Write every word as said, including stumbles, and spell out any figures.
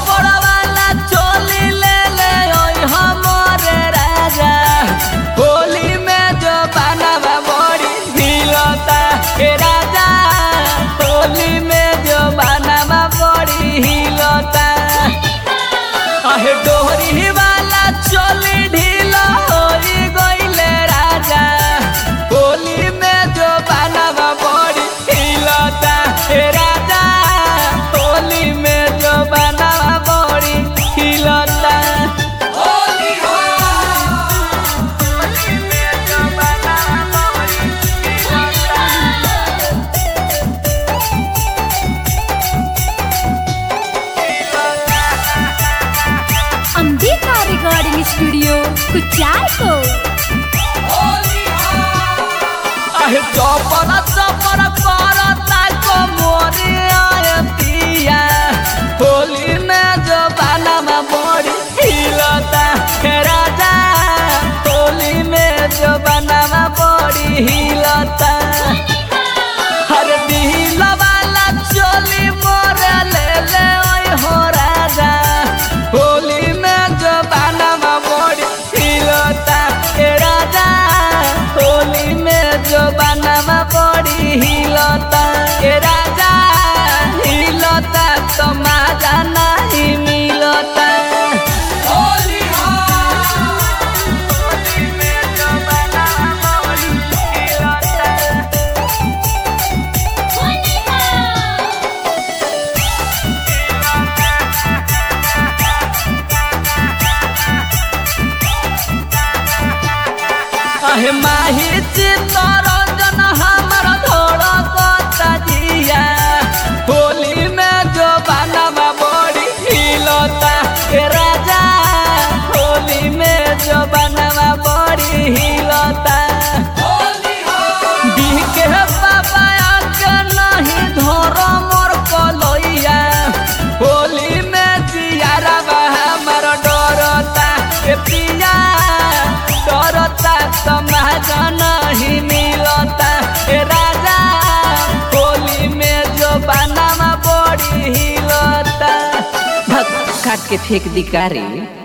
रबड़ वाला चोली ले ले ओई हमरे राजा होली में जो बनवा बड़ी हिलता हे राजा होली में जो बनवा बड़ी हिलता आहे डोरी वाला चोली ढीला होई गइले राजा होली में जो बनवा बड़ी हिलता हे राजा होली में जो बनवा बड़ी हिलता होली हो होली में जो बनवा बड़ी हिलता अंबिका रिकॉर्डिंग स्टूडियो कुचायको। आहे चौपर चौपर करता को मोरी आयतिया होली में जो बनवा बड़ी हिलता हे राजा होली में जो बनवा बड़ी हिलता हर दिल वाला चोली मोरे ले ले ओए हो राजा होली में जो बनवा बड़ी हिलता हे राजा होली में जो बनवा बड़ी हिलता हे राजा हिलता तो मजा नहीं मिलता होली हो होली में जो बनवा बड़ी हिलता आहे माही चित्तरंजन हमर धड़कता जिया होली में जो बनवा बड़ी हिलता हे राजा होली में जो बनवा बड़ी हिलता बिके बाबा के नहीं धर मोर कलैया होली में जियारा हमर डरता हे पिया डरता समाज नहीं मिलता हे राजा होली में जो बनवा बड़ी हिलता काट के फेंक दी कारी।